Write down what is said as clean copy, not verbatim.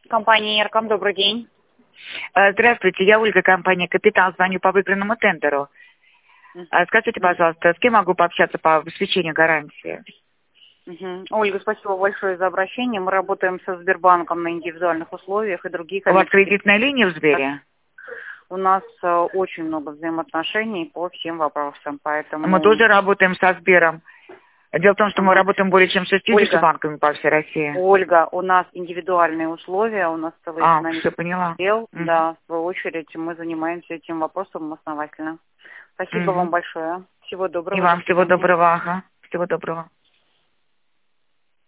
Компания «Ярком», добрый день. Здравствуйте, я Ольга, компания «Капитал», звоню по выигранному тендеру. Скажите, пожалуйста, с кем могу пообщаться по обеспечению гарантии? Ольга, спасибо большое за обращение. Мы работаем со Сбербанком на индивидуальных условиях и другие У вас коммерческие. кредитная линия в Сбере? У нас очень много взаимоотношений по всем вопросам, поэтому... Мы тоже работаем со Сбером. Дело в том, что мы работаем более чем 60 Ольга, банками по всей России. Ольга, у нас индивидуальные условия, у нас целый Все поняла. отдел. Да, в свою очередь мы занимаемся этим вопросом основательно. Спасибо вам большое. Всего доброго. И вам всего доброго. Ага. Всего доброго.